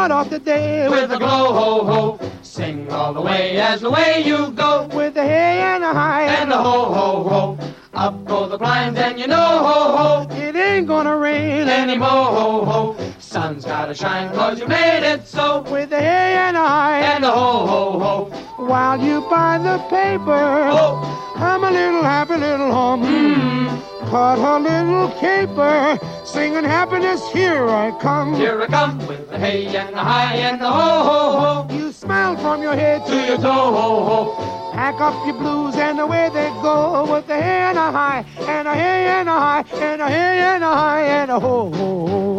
start off the day with a glow, ho, ho. Sing all the way as the way you go, with a hey and a hi and a ho, ho, ho. Up go the blinds and you know, ho, ho, it ain't gonna rain anymore, ho, ho. Sun's gotta shine 'cause you made it so, with a hey and a hi and a ho, ho, ho. while you buy the paper. Oh. I'm a little happy little hum. Cut her little caper, singing happiness, here I come. Here I come with the hey and the hi and the ho, ho, ho. You smile from your head To your toe, ho, ho. pack up your blues and away they go with a hey and a hi and a hey and a hi and a hey and a hi and a ho ho ho.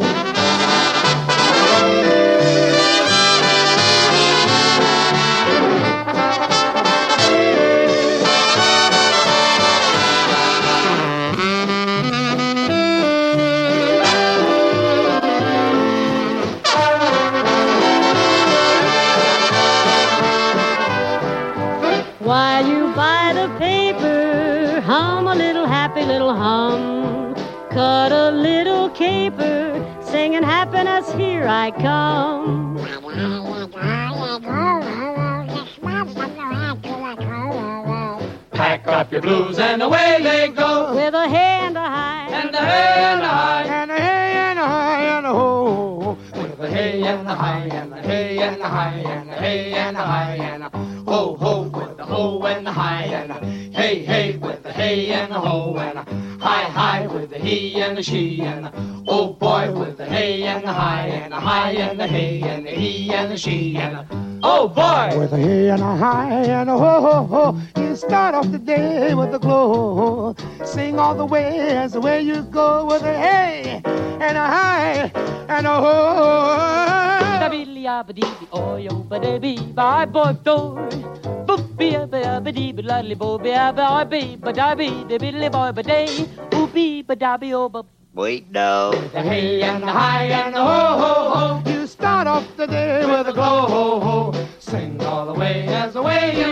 While you buy the paper, hum a little happy little hum. Cut a little caper, singing happiness, here I come. Pack up your blues and away they go, With a hey and a hi, and a hey and a hi, And a hey and a hi and a ho ho. with a hey and a hi and a hey and a hi and a hey and a hi and a ho, ho, with the ho and the hi and a hey, hey, with the hey and a ho and a hi, hi, with the he and the she and a oh boy, with the hey and the hi and a hi and the hey and the he and the she and a oh boy. With a hey and a hi and a ho ho ho, you start off the day with a glow. Sing all the way as the way you go with a hey and a hi and a ho. Wait, no. The hey and the hi and the ho, ho, ho. You start off the day With a glow, ho, ho. Sing all the way as the way you